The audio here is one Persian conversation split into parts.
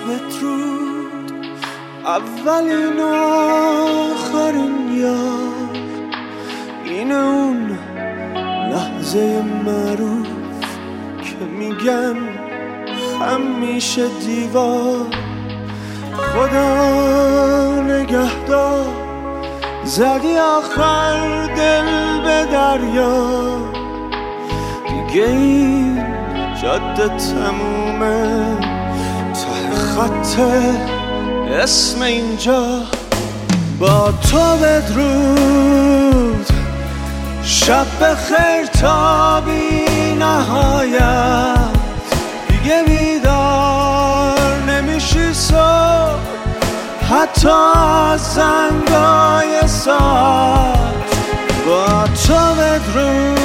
بدرود اولین آخرین یار، این اون لحظه معروف که میگن همیشه دیوار. خدا نگهدار، زدی آخر دل به دریا، دیگه این جاده تمومه، ته خط اسم اینجا. با تو بدرود، شب بخیر تا بی نهایت، دیگه بیدار نمیشی صبح حتی از زنگای ساعت. با تو بدرود،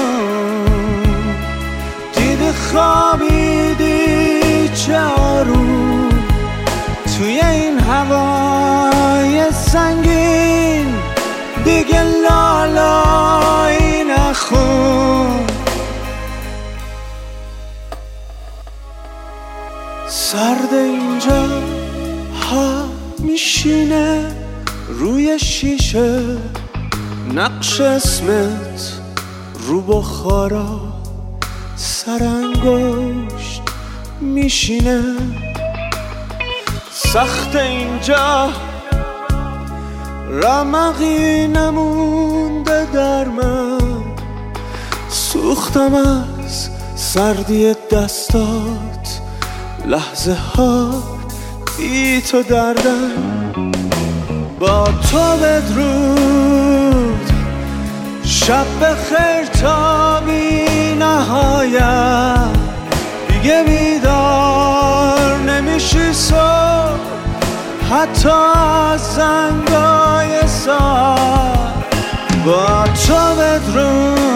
دیدی خوابیدی چه آروم، توی این هوای سنگین دیگه لالایی نخون. سرد اینجا ها میشینه روی شیشه، نقش اسمت رو بخارا سرانگشت میشینه. سخت اینجا رمقی نمونده در من، سوختم از سردی دستات، لحظه ها بی تو دردن. با تو بدرود، شب بخیر تا بی نهایت، دیگه بیدار نمیشی صبح حتی از زنگای ساعت. با تو بدرود،